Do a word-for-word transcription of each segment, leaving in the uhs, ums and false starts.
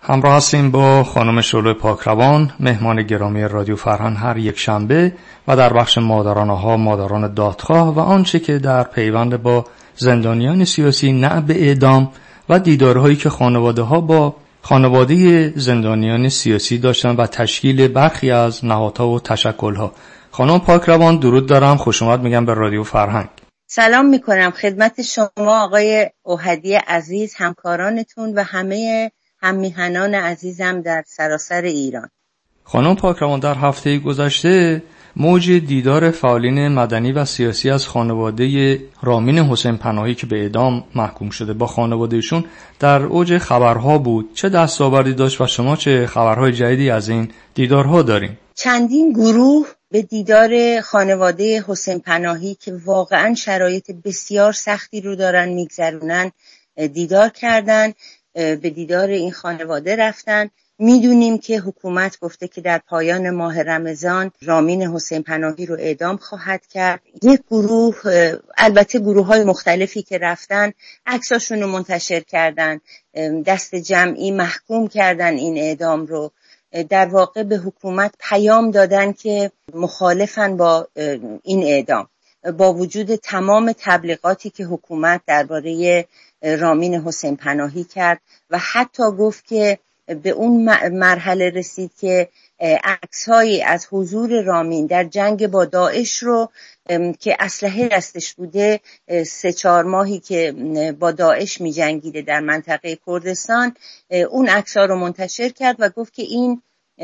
همراه هستیم با خانم شعله پاکروان، مهمان گرامی رادیو فرهنگ هر یک شنبه و در بخش مادرانه‌ها، مادران دادخواه و آنچه که در پیوند با زندانیان سیاسی نه به اعدام و دیدارهایی که خانواده‌ها با خانواده زندانیان سیاسی داشتن و تشکیل برخی از نهادها و تشکل‌ها. خانم پاکروان درود دارم، خوش اومد میگم به رادیو فرهنگ. سلام میکنم خدمت شما آقای اوحدی عزیز، همکارانتون و همه هممیهنان عزیزم در سراسر ایران. خانم پاکروان، در هفته گذشته موج دیدار فعالین مدنی و سیاسی از خانواده رامین حسین پناهی که به اعدام محکوم شده با خانوادهشون در اوج خبرها بود. چه دستاوردی داشت و شما چه خبرهای جدیدی از این دیدارها دارین؟ چندین گروه به دیدار خانواده حسین پناهی که واقعا شرایط بسیار سختی رو دارن میگذرونن دیدار کردن، به دیدار این خانواده رفتن. میدونیم که حکومت گفته که در پایان ماه رمضان رامین حسین پناهی رو اعدام خواهد کرد. یک گروه، البته گروه های مختلفی که رفتن عکساشون رو منتشر کردن، دست جمعی محکوم کردن این اعدام رو، در واقع به حکومت پیام دادن که مخالفن با این اعدام، با وجود تمام تبلیغاتی که حکومت درباره رامین حسین پناهی کرد و حتی گفت که به اون مرحله رسید که عکس‌هایی از حضور رامین در جنگ با داعش رو که اسلحه دستش بوده، سه چهار ماهی که با داعش می جنگیده در منطقه کردستان، اون عکس‌ها رو منتشر کرد و گفت که این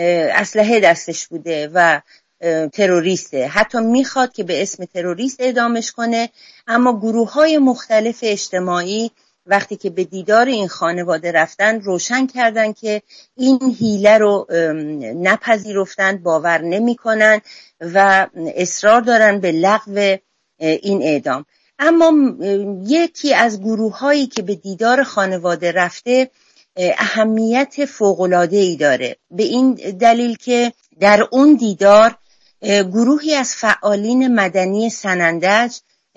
اسلحه دستش بوده و تروریسته، حتی میخواد که به اسم تروریست اعدامش کنه. اما گروه‌های مختلف اجتماعی وقتی که به دیدار این خانواده رفتن روشن کردن که این حیله رو نپذیرفتن، باور نمی کنن و اصرار دارن به لغو این اعدام. اما یکی از گروه‌هایی که به دیدار خانواده رفته اهمیت فوق‌العاده‌ای داره، به این دلیل که در اون دیدار گروهی از فعالین مدنی سنندج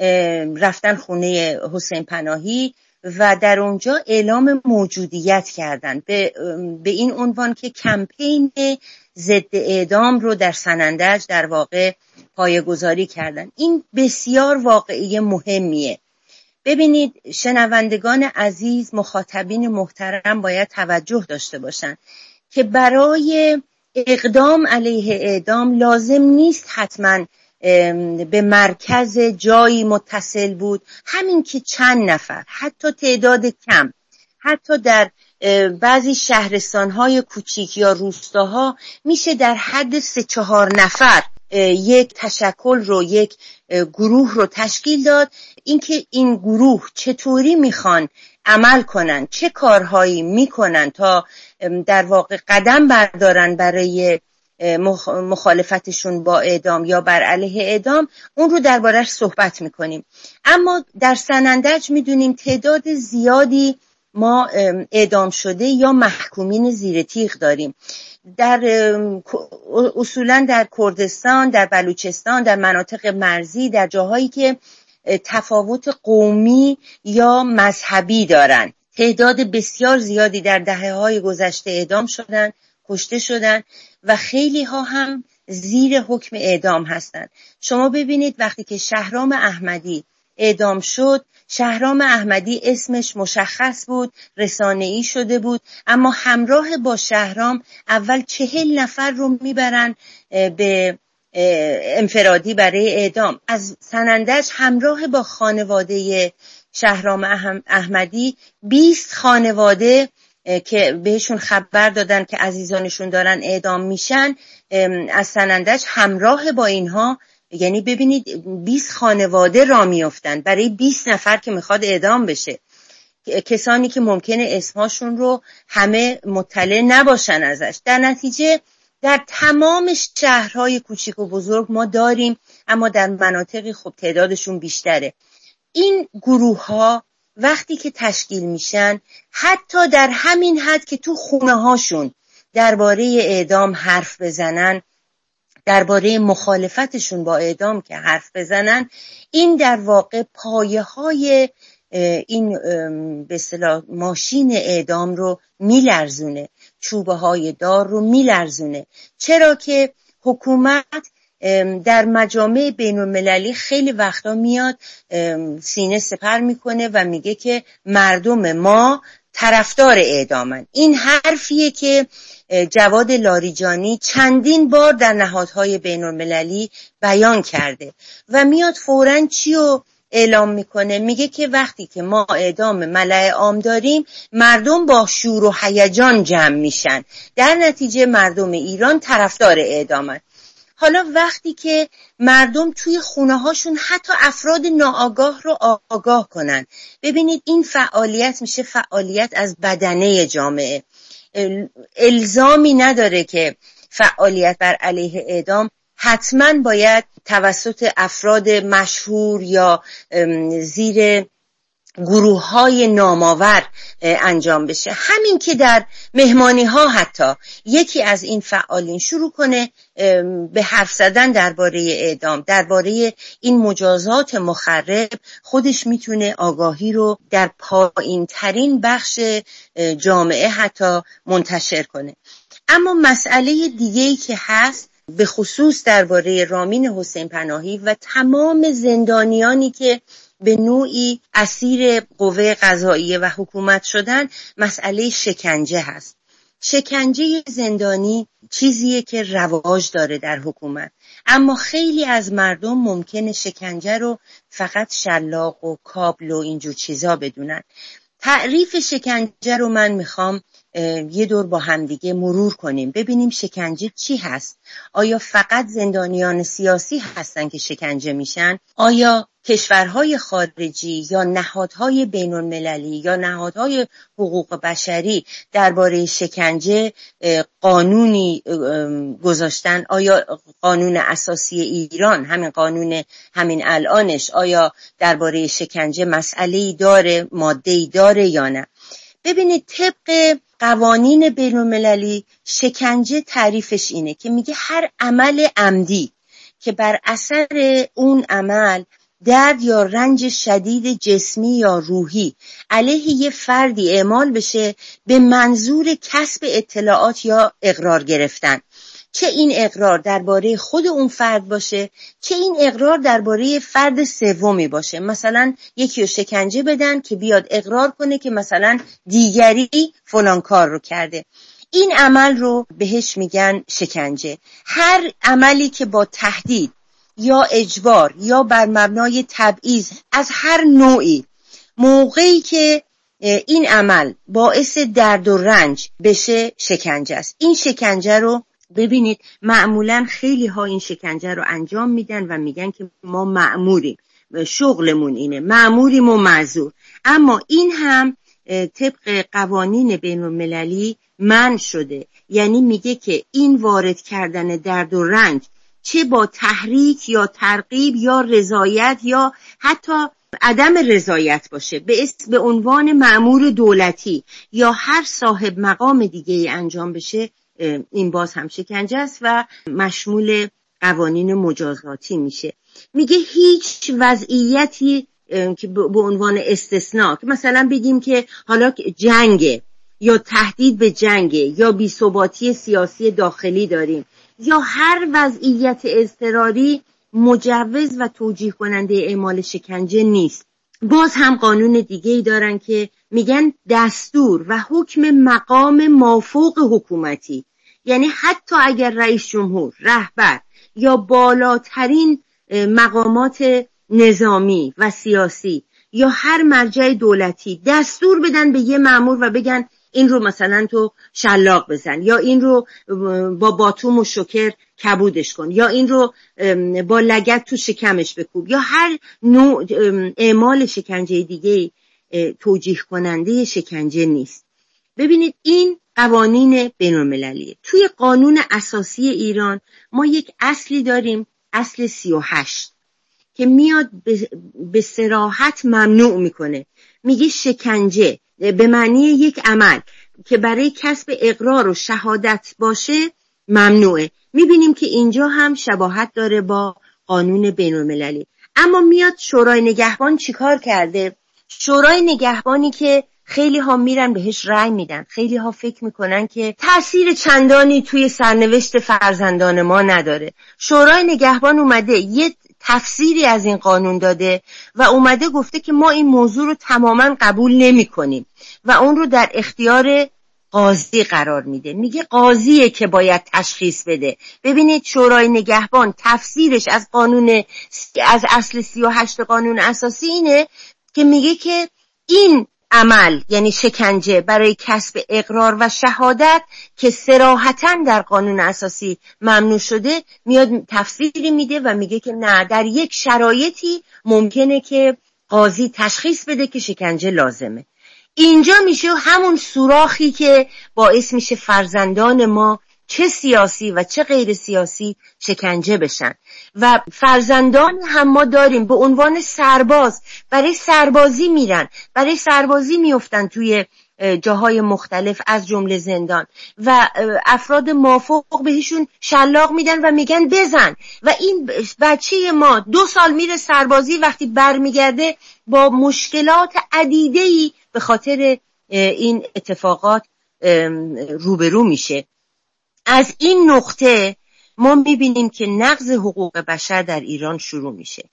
رفتن خونه حسین پناهی و در اونجا اعلام موجودیت کردن به, به این عنوان که کمپین ضد اعدام رو در سنندج در واقع پایه‌گذاری کردن. این بسیار واقعی مهمیه. ببینید شنوندگان عزیز، مخاطبین محترم باید توجه داشته باشن که برای اقدام علیه اعدام لازم نیست حتما به مرکز جایی متصل بود. همین که چند نفر، حتی تعداد کم، حتی در بعضی شهرستان‌های کوچیک یا روستاها میشه در حد سه چهار نفر یک تشکل رو، یک گروه رو تشکیل داد. اینکه این گروه چطوری میخوان عمل کنن، چه کارهایی میکنن تا در واقع قدم بردارن برای مخالفتشون با اعدام یا بر علیه اعدام، اون رو دربارش صحبت میکنیم. اما در سنندج میدونیم تعداد زیادی ما اعدام شده یا محکومین زیر تیغ داریم. در اصولا در کردستان، در بلوچستان، در مناطق مرزی، در جاهایی که تفاوت قومی یا مذهبی دارن، تعداد بسیار زیادی در دهه‌های گذشته اعدام شدن، کشته شدن و خیلی ها هم زیر حکم اعدام هستند. شما ببینید وقتی که شهرام احمدی اعدام شد، شهرام احمدی اسمش مشخص بود، رسانه‌ای شده بود، اما همراه با شهرام اول چهل نفر رو میبرن به انفرادی برای اعدام. از سنندج همراه با خانواده شهرام احمدی بیست خانواده که بهشون خبر دادن که عزیزانشون دارن اعدام میشن، از سنندج همراه با اینها، یعنی ببینید بیست خانواده را میافتن برای بیست نفر که میخواد اعدام بشه، کسانی که ممکنه اسمهاشون رو همه مطلع نباشن ازش. در نتیجه در تمام شهرهای کوچیک و بزرگ ما داریم، اما در مناطقی خب تعدادشون بیشتره. این گروه ها وقتی که تشکیل میشن، حتی در همین حد که تو خونه هاشون درباره اعدام حرف بزنن، درباره مخالفتشون با اعدام که حرف بزنن، این در واقع پایه های این به اصطلاح ماشین اعدام رو میلرزونه، چوبه های دار رو میلرزونه. چرا که حکومت در مجامع بین المللی خیلی وقتا میاد سینه سپر میکنه و میگه که مردم ما طرفدار اعدامن. این حرفیه که جواد لاریجانی چندین بار در نهادهای بین المللی بیان کرده و میاد فوراً چیو اعلام میکنه؟ میگه که وقتی که ما اعدام ملأ عام داریم مردم با شور و هیجان جمع میشن، در نتیجه مردم ایران طرفدار اعدامن. حالا وقتی که مردم توی خونه هاشون حتی افراد ناآگاه رو آگاه کنن، ببینید این فعالیت میشه فعالیت از بدنه جامعه. الزامی نداره که فعالیت بر علیه اعدام حتما باید توسط افراد مشهور یا زیر گروه های نامآور انجام بشه. همین که در مهمانی ها حتی یکی از این فعالین شروع کنه به حرف زدن درباره اعدام، درباره این مجازات مخرب، خودش میتونه آگاهی رو در پایین ترین بخش جامعه حتی منتشر کنه. اما مسئله دیگه‌ای که هست به خصوص درباره رامین حسین پناهی و تمام زندانیانی که به نوعی اسیر قوه قضاییه و حکومت شدن، مسئله شکنجه هست. شکنجه زندانی چیزیه که رواج داره در حکومت، اما خیلی از مردم ممکنه شکنجه رو فقط شلاق و کابل و اینجور چیزا بدونن. تعریف شکنجه رو من میخوام یه دور با همدیگه مرور کنیم، ببینیم شکنجه چی هست. آیا فقط زندانیان سیاسی هستن که شکنجه میشن؟ آیا کشورهای خارجی یا نهادهای بین المللی یا نهادهای حقوق بشری درباره شکنجه قانونی گذاشتن؟ آیا قانون اساسی ایران، همین قانون همین الانش، آیا درباره شکنجه مسئله‌ای داره، ماده‌ای داره یا نه؟ ببینید طبق قوانین بین المللی شکنجه تعریفش اینه که میگه هر عمل عمدی که بر اثر اون عمل درد یا رنج شدید جسمی یا روحی علیه یه فردی اعمال بشه به منظور کسب اطلاعات یا اقرار گرفتن، چه این اقرار درباره خود اون فرد باشه، چه این اقرار درباره فرد سومی باشه. مثلا یکی رو شکنجه بدن که بیاد اقرار کنه که مثلا دیگری فلان کار رو کرده. این عمل رو بهش میگن شکنجه. هر عملی که با تهدید یا اجبار یا بر مبنای تبعیض از هر نوعی، موقعی که این عمل باعث درد و رنج بشه، شکنجه است. این شکنجه رو ببینید معمولا خیلی ها این شکنجه رو انجام میدن و میگن که ما مأموریم، شغلمون اینه، مأموریم و معذور. اما این هم طبق قوانین بین المللی منع شده. یعنی میگه که این وارد کردن درد و رنج چه با تحریک یا ترغیب یا رضایت یا حتی عدم رضایت باشه، به اسم به عنوان مأمور دولتی یا هر صاحب مقام دیگه انجام بشه، این باز هم شکنجه است و مشمول قوانین مجازاتی میشه. میگه هیچ وضعیتی که به عنوان استثناء، که مثلا بگیم که حالا جنگ یا تهدید به جنگ یا بی‌ثباتی سیاسی داخلی داریم یا هر وضعیت اضطراری، مجوز و توجیه کننده اعمال شکنجه نیست. باز هم قانون دیگه‌ای دارن که میگن دستور و حکم مقام مافوق حکومتی، یعنی حتی اگر رئیس جمهور، رهبر یا بالاترین مقامات نظامی و سیاسی یا هر مرجع دولتی دستور بدن به یه مأمور و بگن این رو مثلا تو شلاق بزن، یا این رو با باتوم و شوکر کبودش کن، یا این رو با لگد تو شکمش بکوب، یا هر نوع اعمال شکنجه دیگه توجیه کننده شکنجه نیست. ببینید این قوانین بین المللیه. توی قانون اساسی ایران ما یک اصلی داریم، اصل سی و هشت، که میاد به صراحت ممنوع میکنه. میگه شکنجه به معنی یک عمل که برای کسب اقرار و شهادت باشه ممنوعه. میبینیم که اینجا هم شباهت داره با قانون بین المللی. اما میاد شورای نگهبان چیکار کرده؟ شورای نگهبانی که خیلی ها میرن بهش رأی میدن، خیلی ها فکر میکنن که تأثیر چندانی توی سرنوشت فرزندان ما نداره. شورای نگهبان اومده یه تفسیری از این قانون داده و اومده گفته که ما این موضوع رو تماما قبول نمی کنیم و اون رو در اختیار قاضی قرار میده. میگه قاضیه که باید تشخیص بده. ببینید شورای نگهبان تفسیرش از قانون از اصل سی و هشت قانون اساسی اینه که میگه که این عمل یعنی شکنجه برای کسب اقرار و شهادت که صراحتاً در قانون اساسی ممنوع شده، میاد تفسیری میده و میگه که نه، در یک شرایطی ممکنه که قاضی تشخیص بده که شکنجه لازمه. اینجا میشه همون سوراخی که باعث میشه فرزندان ما چه سیاسی و چه غیر سیاسی شکنجه بشن. و فرزندان هم ما داریم به عنوان سرباز، برای سربازی میرن، برای سربازی میفتن توی جاهای مختلف از جمله زندان و افراد مافوق بهشون شلاق میدن و میگن بزن و این بچه ما دو سال میره سربازی، وقتی برمیگرده با مشکلات عدیده‌ای به خاطر این اتفاقات روبرو میشه. از این نقطه ما میبینیم که نقض حقوق بشر در ایران شروع میشه.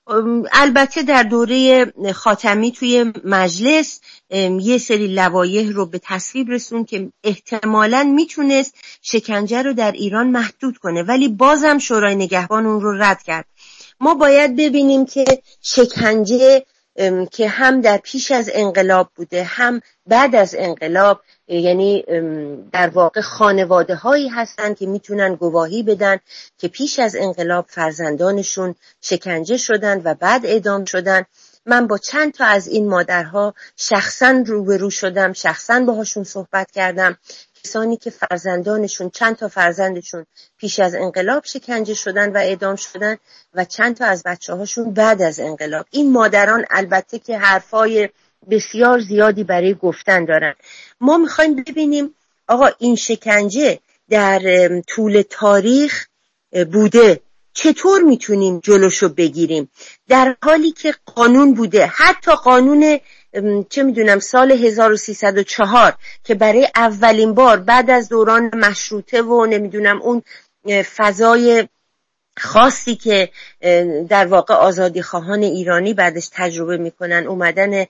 البته در دوره خاتمی توی مجلس یه سری لوایح رو به تصویب رسون که احتمالاً میتونست شکنجه رو در ایران محدود کنه، ولی بازم شورای نگهبان اون رو رد کرد. ما باید ببینیم که شکنجه که هم در پیش از انقلاب بوده هم بعد از انقلاب، یعنی در واقع خانواده هایی هستن که میتونن گواهی بدن که پیش از انقلاب فرزندانشون شکنجه شدن و بعد اعدام شدن. من با چند تا از این مادرها شخصا روبرو شدم، شخصا باهاشون صحبت کردم، کسانی که فرزندانشون، چند تا فرزندشون پیش از انقلاب شکنجه شدن و اعدام شدن و چند تا از بچه هاشون بعد از انقلاب. این مادران البته که حرفای بسیار زیادی برای گفتن دارن. ما میخوایم ببینیم آقا این شکنجه در طول تاریخ بوده، چطور میتونیم جلوشو بگیریم در حالی که قانون بوده. حتی قانون چه میدونم سال هزار و سیصد و چهار که برای اولین بار بعد از دوران مشروطه و نمیدونم اون فضای خاصی که در واقع آزادی خواهان ایرانی بعدش تجربه میکنن، اومدن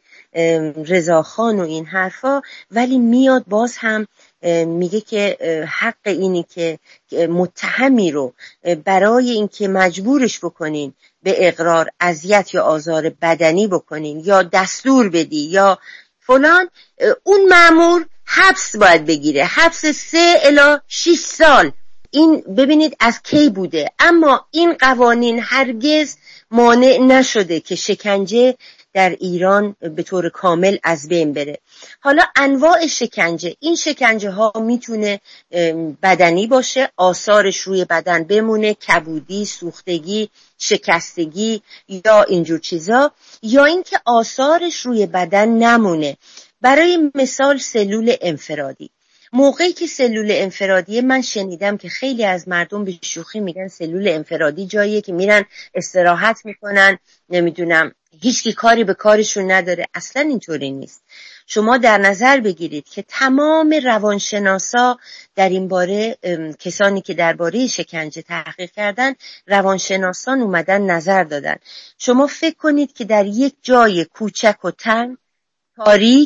رضاخان و این حرفا، ولی میاد باز هم میگه که حق اینی که متهمی رو برای اینکه مجبورش بکنین به اقرار اذیت یا آزار بدنی بکنین یا دستور بدی یا فلان، اون مأمور حبس باید بگیره، حبس سه الی شش سال. این ببینید از کی بوده، اما این قوانین هرگز مانع نشده که شکنجه در ایران به طور کامل از بین بره. حالا انواع شکنجه، این شکنجه ها میتونه بدنی باشه، آثارش روی بدن بمونه، کبودی، سوختگی، شکستگی یا اینجور چیزا، یا اینکه آثارش روی بدن نمونه. برای مثال سلول انفرادی، موقعی که سلول انفرادی، من شنیدم که خیلی از مردم به شوخی میگن سلول انفرادی جاییه که میرن استراحت میکنن، نمیدونم هیچکی کاری به کارشون نداره. اصلا اینطوری نیست. شما در نظر بگیرید که تمام روانشناسا در این باره، کسانی که درباره شکنجه تحقیق کردن، روانشناسان اومدن نظر دادن. شما فکر کنید که در یک جای کوچک و تنگ تاریک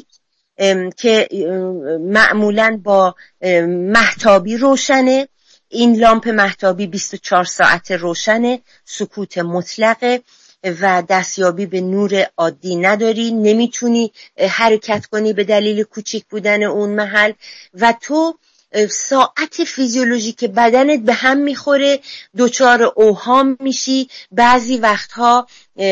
که معمولاً با مهتابی روشنه، این لامپ مهتابی بیست و چهار ساعت روشنه، سکوت مطلقه و دستیابی به نور عادی نداری، نمیتونی حرکت کنی به دلیل کوچیک بودن اون محل و تو ساعت فیزیولوژیک بدنت به هم میخوره، دچار اوهام میشی. بعضی وقتها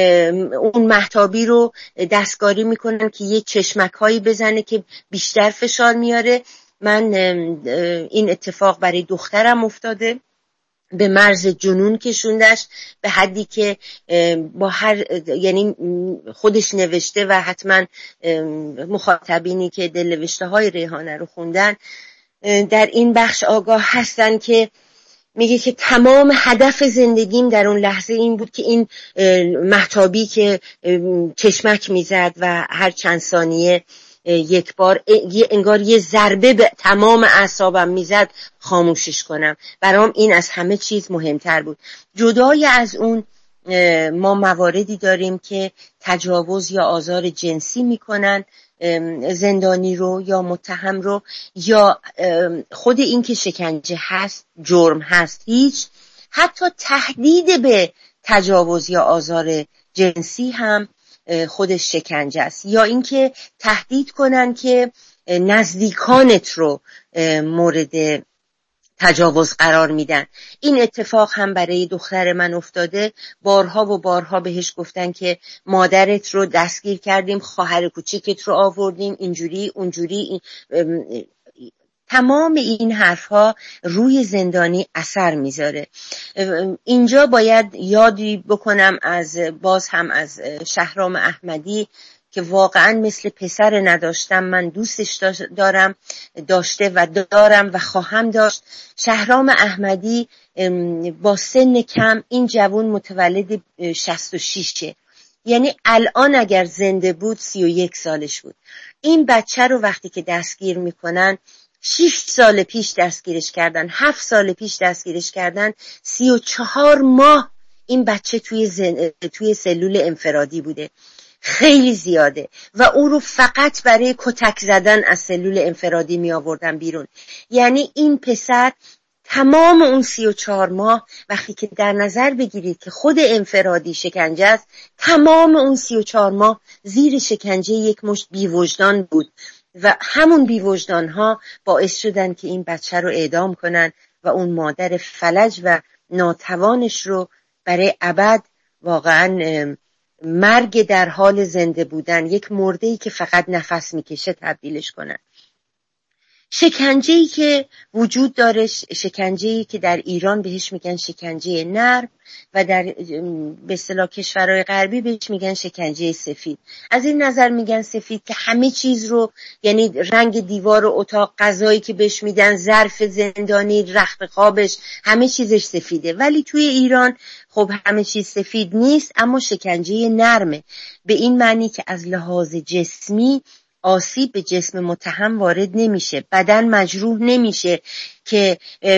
اون مهتابی رو دستکاری میکنن که یه چشمک هایی بزنه که بیشتر فشار میاره. من این اتفاق برای دخترم افتاده، به مرز جنون کشوندش، به حدی که با هر، یعنی خودش نوشته و حتما مخاطبینی که دلنوشته های ریحانه رو خوندن در این بخش آگاه هستن که میگه که تمام هدف زندگیم در اون لحظه این بود که این مهتابی که چشمک میزد و هر چند ثانیه یک بار انگار یه ضربه به تمام اعصابم میزد خاموشش کنم. برام این از همه چیز مهمتر بود. جدای از اون ما مواردی داریم که تجاوز یا آزار جنسی میکنن زندانی رو یا متهم رو، یا خود این که شکنجه هست جرم هست، هیچ حتی تهدید به تجاوز یا آزار جنسی هم خودش شکنجه است، یا اینکه تهدید کنن که نزدیکانت رو مورد تجاوز قرار میدن. این اتفاق هم برای دختر من افتاده. بارها و بارها بهش گفتن که مادرت رو دستگیر کردیم، خواهر کوچیکت رو آوردیم، اینجوری اونجوری. این تمام این حرفها روی زندانی اثر میذاره. اینجا باید یادی بکنم از باز هم از شهرام احمدی که واقعا مثل پسر نداشتم، من دوستش دارم، داشته و دارم و خواهم داشت. شهرام احمدی با سن کم، این جوان متولد شصت و شش، یعنی الان اگر زنده بود سی و یک سالش بود. این بچه رو وقتی که دستگیر میکنن، شش سال پیش دستگیرش کردن، هفت سال پیش دستگیرش کردن، سی و چهار ماه این بچه توی, زن... توی سلول انفرادی بوده. خیلی زیاده و او رو فقط برای کتک زدن از سلول انفرادی می آوردن بیرون. یعنی این پسر تمام اون سی و چهار ماه، وقتی که در نظر بگیرید که خود انفرادی شکنجه است، تمام اون سی و چهار ماه زیر شکنجه یک مشت بی‌وجدان بود و همون بی‌وجدان ها باعث شدن که این بچه رو اعدام کنن و اون مادر فلج و ناتوانش رو برای ابد، واقعا مرگ در حال زنده بودن، یک مرده‌ای که فقط نفس میکشه، تبدیلش کنن. شکنجه‌ای که وجود داره، شکنجه‌ای که در ایران بهش میگن شکنجه نرم و در به اصطلاح کشورهای غربی بهش میگن شکنجه سفید. از این نظر میگن سفید که همه چیز رو، یعنی رنگ دیوار و اتاق، غذایی که بهش میدن، ظرف زندانی، رخت خوابش، همه چیزش سفیده. ولی توی ایران خب همه چیز سفید نیست، اما شکنجه نرمه، به این معنی که از لحاظ جسمی آسیب به جسم متهم وارد نمیشه، بدن مجروح نمیشه که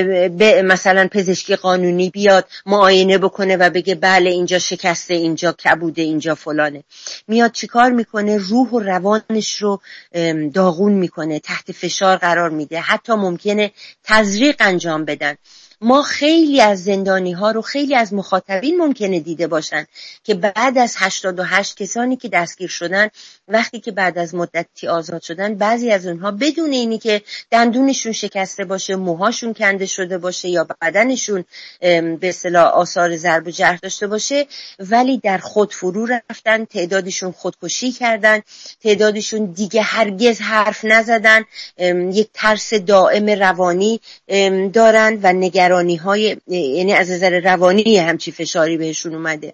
مثلا پزشکی قانونی بیاد معاینه بکنه و بگه بله اینجا شکسته، اینجا کبوده، اینجا فلانه. میاد چیکار میکنه؟ روح و روانش رو داغون میکنه، تحت فشار قرار میده، حتی ممکنه تزریق انجام بدن. ما خیلی از زندانی ها رو، خیلی از مخاطبین ممکنه دیده باشن که بعد از هشتاد و هشت کسانی که دستگیر شدن، وقتی که بعد از مدتی آزاد شدن، بعضی از اونها بدون اینی که دندونشون شکسته باشه، موهاشون کنده شده باشه یا بدنشون به اصطلاح آثار ضرب و جرح داشته باشه، ولی در خود فرو رفتن، تعدادشون خودکشی کردن، تعدادشون دیگه هرگز حرف نزدن، یک ترس دائم روانی دارن و نگرانی های، یعنی از نظر روانی همچی فشاری بهشون اومده.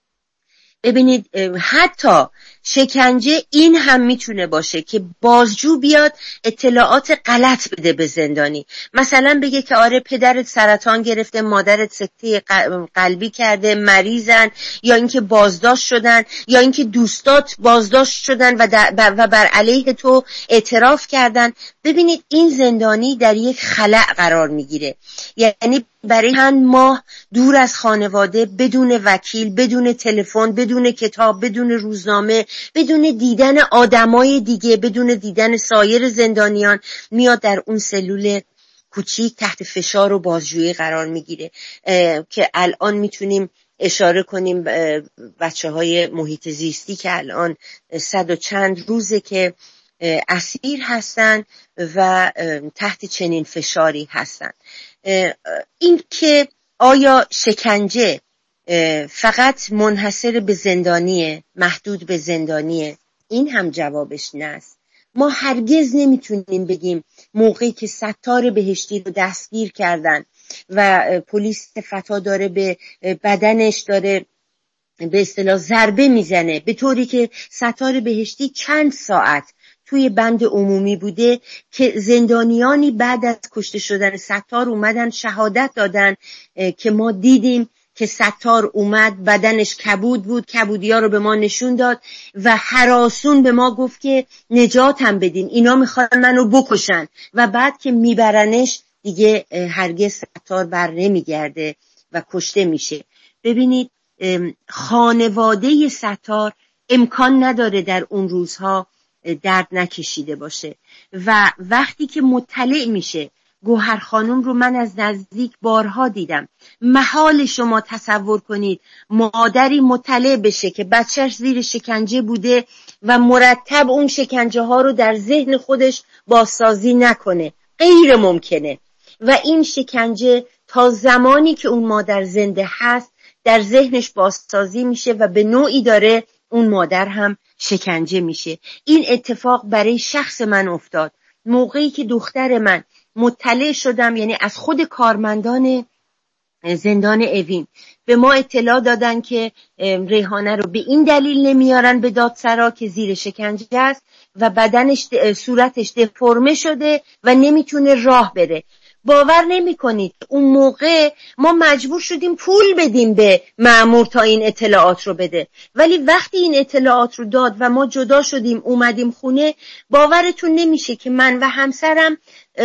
ببینید حتی شکنجه این هم میتونه باشه که بازجو بیاد اطلاعات غلط بده به زندانی، مثلا بگه که آره پدرت سرطان گرفته، مادرت سکته قلبی کرده، مریضن، یا اینکه بازداشت شدن، یا اینکه دوستات بازداشت شدن و, و بر علیه تو اعتراف کردن. ببینید این زندانی در یک خلأ قرار میگیره، یعنی برای چند ماه دور از خانواده، بدون وکیل، بدون تلفن، بدون کتاب، بدون روزنامه، بدون دیدن آدمای دیگه، بدون دیدن سایر زندانیان، میاد در اون سلول کوچیک تحت فشار و بازجویی قرار میگیره که الان میتونیم اشاره کنیم بچه های محیط زیستی که الان صد و چند روزه که اسیر هستن و تحت چنین فشاری هستن. این که آیا شکنجه فقط منحصر به زندانیه، محدود به زندانیه؟ این هم جوابش نه است. ما هرگز نمیتونیم بگیم موقعی که ستار بهشتی رو دستگیر کردن و پلیس فتا داره به بدنش داره به اصطلاح ضربه میزنه، به طوری که ستار بهشتی چند ساعت توی بند عمومی بوده که زندانیانی بعد از کشته شدن ستار اومدن شهادت دادن که ما دیدیم که ستار اومد بدنش کبود بود، کبودی‌ها رو به ما نشون داد و هراسون به ما گفت که نجاتم بدین، اینا میخوان منو بکشن و بعد که میبرنش دیگه هرگز ستار بر نمیگرده و کشته میشه. ببینید خانواده ستار امکان نداره در اون روزها درد نکشیده باشه و وقتی که مطلع میشه، گوهر خانم رو من از نزدیک بارها دیدم، محال شما تصور کنید مادری مطلع بشه که بچهش زیر شکنجه بوده و مرتب اون شکنجه ها رو در ذهن خودش بازسازی نکنه، غیر ممکنه. و این شکنجه تا زمانی که اون مادر زنده هست در ذهنش بازسازی میشه و به نوعی داره اون مادر هم شکنجه میشه. این اتفاق برای شخص من افتاد موقعی که دختر من مطلع شدم، یعنی از خود کارمندان زندان اوین به ما اطلاع دادن که ریحانه رو به این دلیل نمیارن به دادسرا که زیر شکنجه است و بدنش صورتش دفرمه شده و نمیتونه راه بره. باور نمی کنید اون موقع ما مجبور شدیم پول بدیم به مأمور تا این اطلاعات رو بده، ولی وقتی این اطلاعات رو داد و ما جدا شدیم اومدیم خونه، باورتون نمیشه که من و همسرم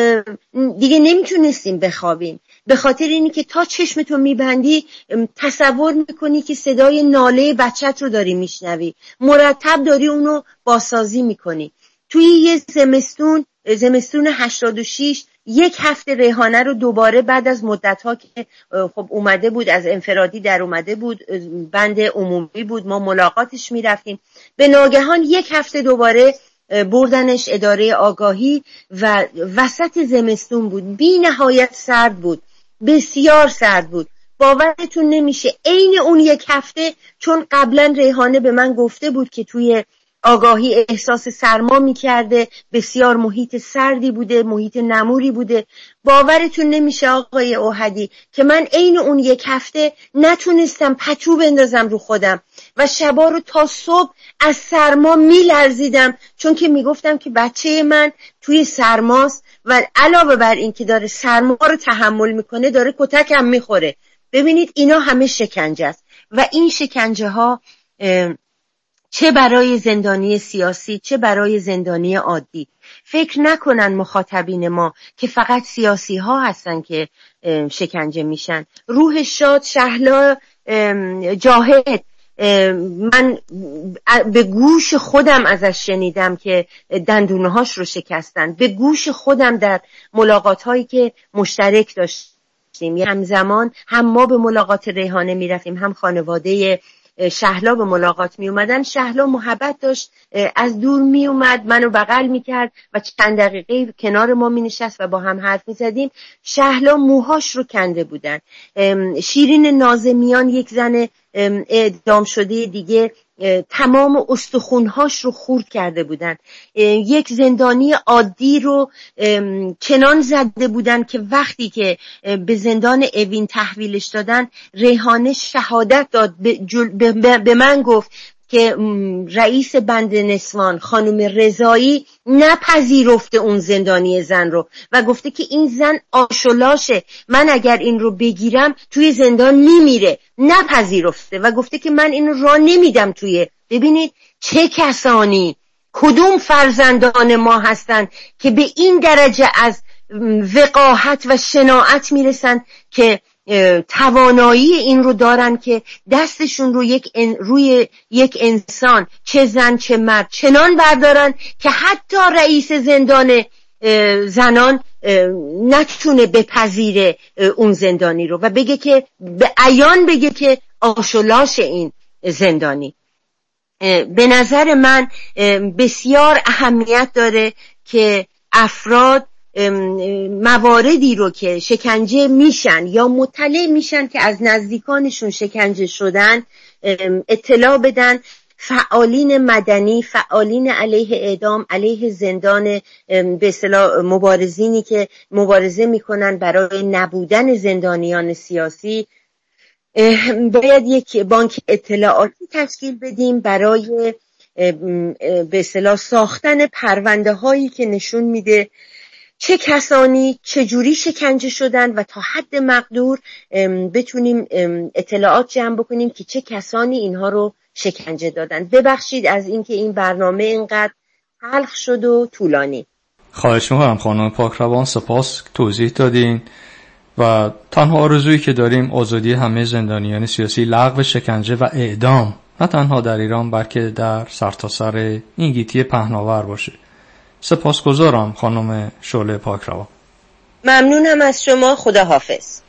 دیگه نمیتونستیم بخوابیم، به خاطر اینی که تا چشمتو میبندی تصور میکنی که صدای ناله بچت رو داری میشنوی، مرتب داری اونو بازسازی میکنی. توی یه زمستون زمستون هشتاد و شش یک هفته ریحانه رو دوباره بعد از مدت‌ها که خب اومده بود از انفرادی در اومده بود، بند عمومی بود، ما ملاقاتش میرفتیم، به ناگهان یک هفته دوباره بردنش اداره آگاهی و وسط زمستون بود، بی نهایت سرد بود، بسیار سرد بود. باورتون نمیشه عین اون یک هفته، چون قبلا ریحانه به من گفته بود که توی آگاهی احساس سرما میکرده، بسیار محیط سردی بوده، محیط نموری بوده. باورتون نمیشه آقای اوحدی که من عین اون یک هفته نتونستم پتو بندازم رو خودم و شبا رو تا صبح از سرما میلرزیدم، چون که میگفتم که بچه من توی سرماست و علاوه بر این که داره سرما رو تحمل میکنه داره کتک هم میخوره. ببینید اینا همه شکنجه است و این شکنجه ها چه برای زندانی سیاسی چه برای زندانی عادی. فکر نکنن مخاطبین ما که فقط سیاسی ها هستن که شکنجه میشن. روح شاد شهلا جاهد، من به گوش خودم ازش شنیدم که دندونه هاش رو شکستن، به گوش خودم در ملاقات هایی که مشترک داشتیم، همزمان هم ما به ملاقات ریحانه میرفتیم هم خانواده شهلا به ملاقات می اومدن. شهلا محبت داشت، از دور می اومد منو بغل می کرد و چند دقیقه کنار ما می نشست و با هم حرف می زدیم. شهلا موهاش رو کنده بودن. شیرین نازمیان یک زن اعدام شده دیگه تمام استخونهاش رو خورد کرده بودن. یک زندانی عادی رو چنان زده بودن که وقتی که به زندان اوین تحویلش دادن، ریحانه شهادت داد، به من گفت که رئیس بند نسوان خانم رضایی نپذیرفته اون زندانی زن رو و گفته که این زن آشولاشه، من اگر این رو بگیرم توی زندان میمیره، نپذیرفته و گفته که من این رو راه نمیدم توی. ببینید چه کسانی، کدوم فرزندان ما هستن که به این درجه از وقاحت و شناعت میرسن که توانایی این رو دارن که دستشون رو یک ان روی یک انسان، چه زن چه مرد، چنان بردارن که حتی رئیس زندان زنان نتونه بپذیره اون زندانی رو و بگه که به عیان بگه که آشولاش این زندانی. به نظر من بسیار اهمیت داره که افراد مواردی رو که شکنجه میشن یا مطلع میشن که از نزدیکانشون شکنجه شدن اطلاع بدن. فعالین مدنی، فعالین علیه اعدام، علیه زندان، به اصطلاح مبارزینی که مبارزه میکنن برای نبودن زندانیان سیاسی، باید یک بانک اطلاعاتی تشکیل بدیم برای به اصطلاح ساختن پرونده هایی که نشون میده چه کسانی چجوری شکنجه شدن و تا حد مقدور بتونیم اطلاعات جمع بکنیم که چه کسانی اینها رو شکنجه دادن. ببخشید از اینکه این برنامه اینقدر تلخ شد و طولانی. خواهش می‌کنم خانم پاکروان، سپاس توضیح دادین و تنها آرزویی که داریم آزادی همه زندانیان سیاسی، لغو شکنجه و اعدام نه تنها در ایران بلکه در سرتاسر این گیتی پهناور باشه. سپاسگزارم خانم شعله پاکروان. ممنونم از شما. خدا حافظ.